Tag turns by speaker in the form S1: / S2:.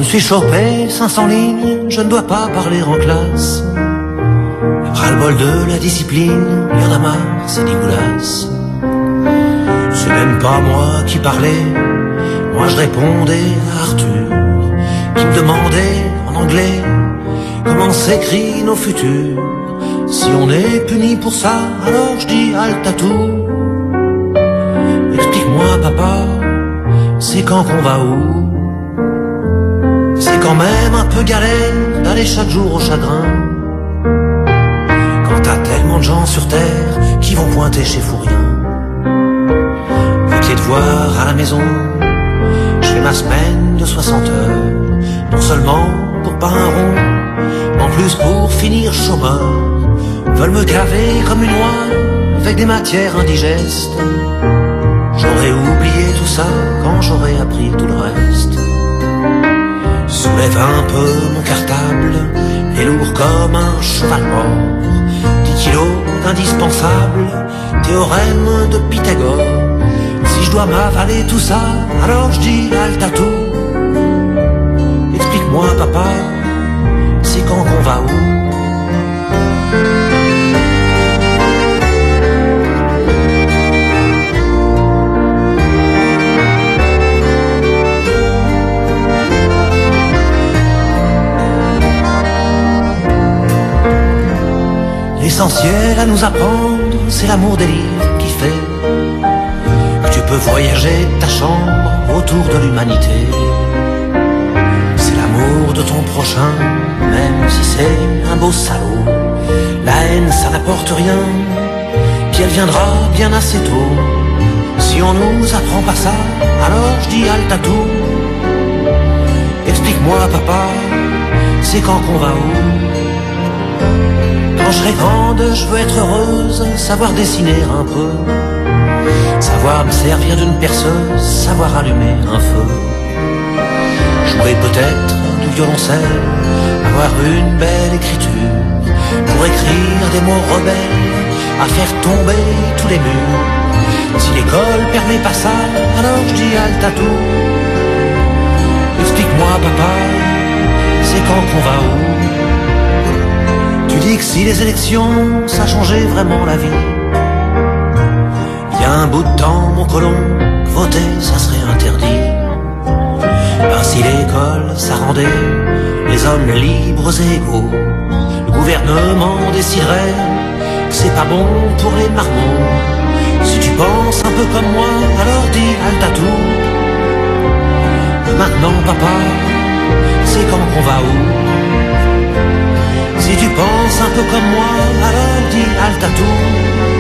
S1: suis chopé 500 lignes, je ne dois pas parler en classe. Ras-le-bol de la discipline, y en a marre, c'est dégueulasse. C'est même pas moi qui parlais, moi je répondais à Arthur, qui me demandait en anglais comment s'écrit nos futurs. Si on est puni pour ça, alors je dis halte à tout. Explique-moi papa, c'est quand qu'on va où? C'est quand même un peu galère d'aller chaque jour au chagrin, quand t'as tellement de gens sur terre qui vont pointer chez Fourien. Avec les devoirs à la maison, je fais ma semaine de 60 heures, non seulement pour pas un rond, en plus pour finir chômeur. Veulent me gaver comme une oie avec des matières indigestes. J'aurais oublié tout ça quand j'aurais appris tout le reste. Soulève un peu mon cartable, est lourd comme un cheval mort. 10 kilos d'indispensable, théorème de Pythagore. Si je dois m'avaler tout ça, alors je dis halte à tout. Explique-moi papa, c'est quand qu'on va où? L'essentiel à nous apprendre, c'est l'amour des livres qui fait que tu peux voyager de ta chambre autour de l'humanité. C'est l'amour de ton prochain, même si c'est un beau salaud. La haine, ça n'apporte rien, puis elle viendra bien assez tôt. Si on nous apprend pas ça, alors je dis halte à tout. Explique-moi papa, c'est quand qu'on va où? Quand je serai grande, je veux être heureuse, savoir dessiner un peu, savoir me servir d'une perceuse, savoir allumer un feu, jouer peut-être du violoncelle, avoir une belle écriture, pour écrire des mots rebelles, à faire tomber tous les murs. Si l'école permet pas ça, alors je dis halte à tout. Explique-moi papa, c'est quand qu'on va où? Tu dis que si les élections, ça changeait vraiment la vie. Il y a un bout de temps, mon colon, voter, ça serait interdit. Ben si l'école, ça rendait les hommes libres et égaux, le gouvernement déciderait que c'est pas bon pour les marmots. Si tu penses un peu comme moi, alors dis halte à tout. Maintenant papa, c'est quand qu'on va où? Si tu penses un peu comme moi, alors dis halte à tout.